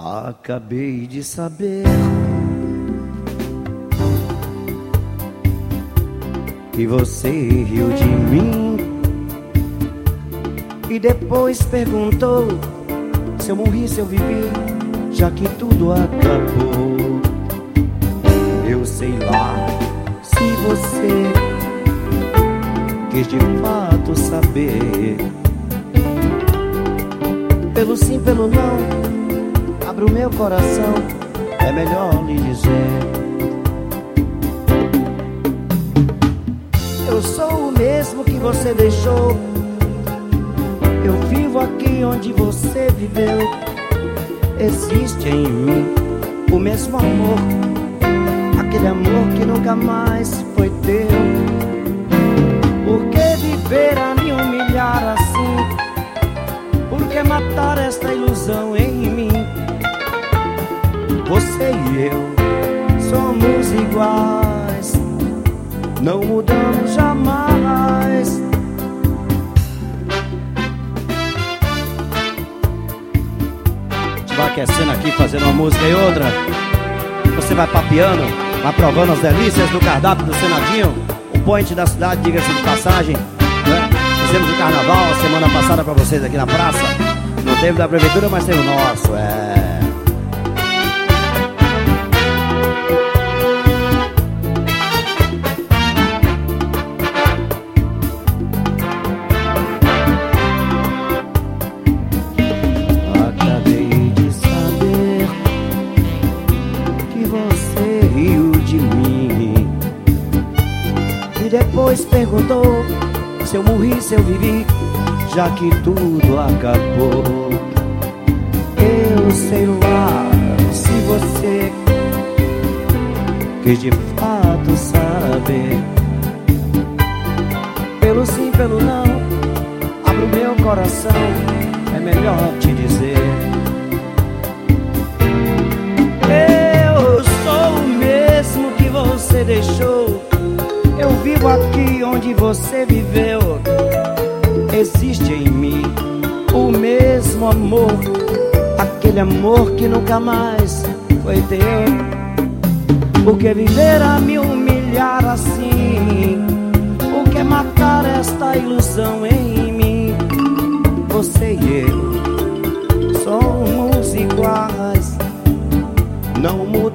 Acabei de saber que você riu de mim e depois perguntou se eu morri, se eu vivi, já que tudo acabou. Eu sei lá se você quis de fato saber. Pelo sim, pelo não, abra o meu coração, é melhor lhe dizer. Eu sou o mesmo que você deixou. Eu vivo aqui onde você viveu. Existe em mim o mesmo amor, aquele amor que nunca mais foi teu. Por que viver a me humilhar assim? Por que matar esta ilusão em mim? Você e eu somos iguais, não mudamos jamais. A gente vai aquecendo aqui, fazendo uma música e outra. Você vai papeando, vai provando as delícias do cardápio do Senadinho, o point da cidade, diga-se de passagem, né? Fizemos o carnaval a semana passada pra vocês aqui na praça. Não teve da prefeitura, mas teve o nosso, Acabei de saber que você riu de mim e depois perguntou se eu morri, se eu vivi, já que tudo acabou. Eu sei lá se você quis de fato saber. Pelo sim, pelo não, abra o meu coração, é melhor te dizer. Eu sou o mesmo que você deixou. Eu vivo aqui onde você viveu. Existe em mim o mesmo amor, aquele amor que nunca mais foi teu. Por que viver a me humilhar assim? Por que matar esta ilusão em mim? Você e eu somos iguais, não mudamos.